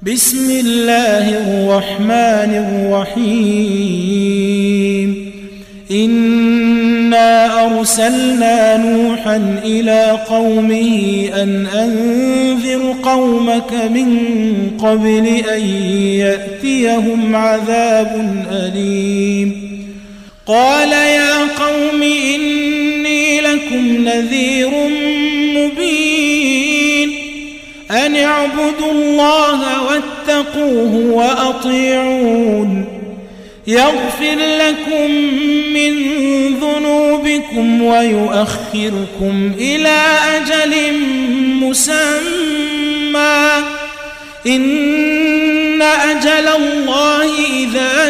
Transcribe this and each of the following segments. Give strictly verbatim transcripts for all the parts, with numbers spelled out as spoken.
بسم الله الرحمن الرحيم إنا أرسلنا نوحا إلى قومه أن أنذر قومك من قبل أن يأتيهم عذاب أليم قال يا قوم إني لكم نذير مبين أن اعبدوا الله واتقوه وأطيعون يغفر لكم من ذنوبكم ويؤخركم إلى أجل مسمى إن أجل الله إذا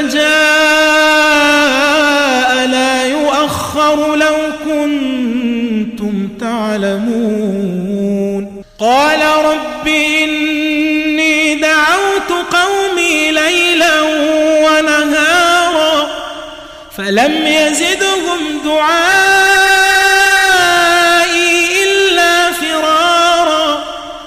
جاء لا يؤخر لو كنتم تعلمون قال رب إني دعوت قومي ليلا ونهارا فلم يزدهم دعائي إلا فرارا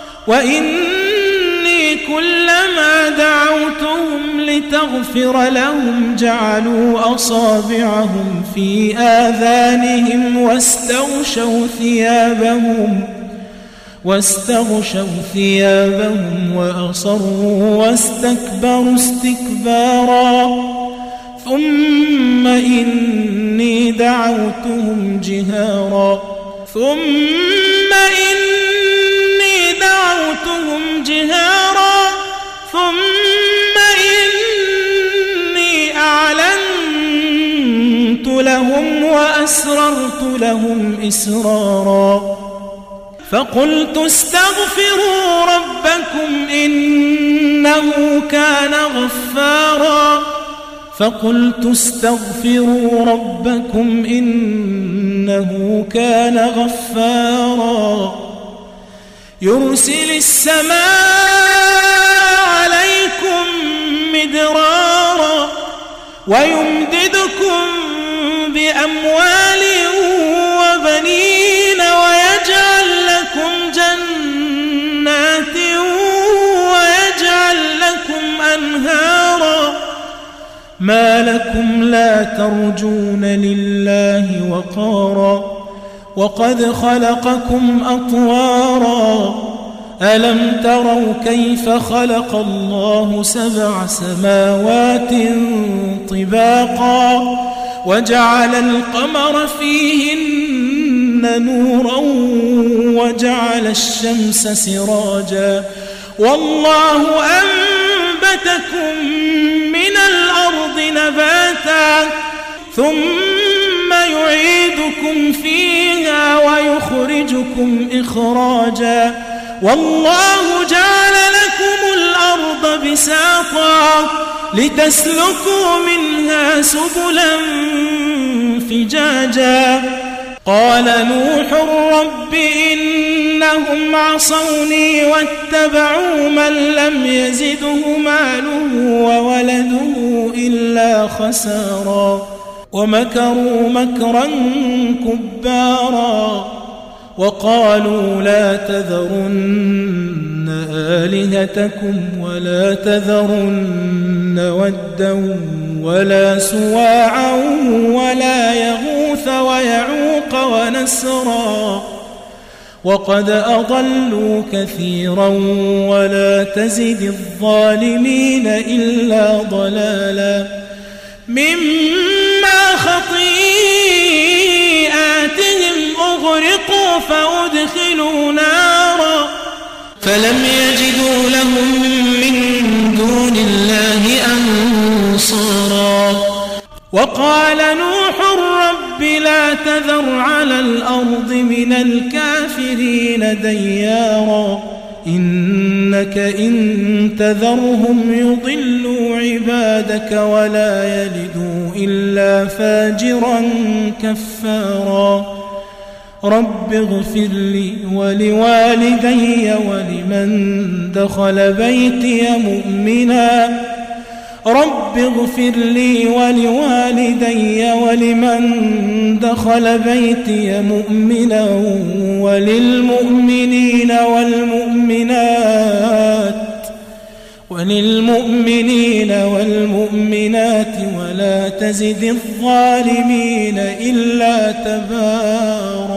وإني كلما دعوتهم لتغفر لهم جعلوا أصابعهم في آذانهم واستغشوا ثيابهم واستغشوا ثيابهم وأصروا واستكبروا استكبارا ثم إني دعوتهم جهارا ثم إني دعوتهم جهارا ثم إني أعلنت لهم وأسررت لهم إسرارا فقلت استغفروا ربكم إنه كان غفارا فقلت استغفروا ربكم إنه كان غفارا يرسل السماء عليكم مدرارا ويمددكم بأموال وبنين ويجعل لكم جنات ويجعل لكم أنهارا ما لكم لا ترجون لله وقارا وقد خلقكم أطوارا ألم تروا كيف خلق الله سبع سماوات طباقا وجعل القمر فيهن نورا وجعل الشمس سراجا والله أنبتكم من الأرض نباتا ثم يعيدكم فيها ويخرجكم إخراجا والله جعل لكم الأرض بساطا لتسلكوا منها سبلا فجاجا قال نوح رب إنهم عصوني واتبعوا من لم يزده ماله وولده إلا خسارا ومكروا مكرا كبارا وقالوا لا تذرن آلهتكم ولا تذرن ودا ولا سواعا ولا يغوث ويعوق ونسرا وقد أضلوا كثيرا ولا تزد الظالمين إلا ضلالا مما خطيئاتهم أغرقوا فأدخلوا نارا فلم يجدوا لهم من دون الله أنصارا وقال نوح رب لا تذر على الأرض من الكافرين ديارا إنك إن تذرهم يضلوا عبادك ولا يلدوا إلا فاجرا كفارا رب اغفر لي ولوالدي ولمن دخل بيتي مؤمنا رب اغفر لي ولوالدي ولمن دخل بيتي مؤمنا وللمؤمنين والمؤمنات وللمؤمنين والمؤمنات ولا تزد الظالمين إلا تبارا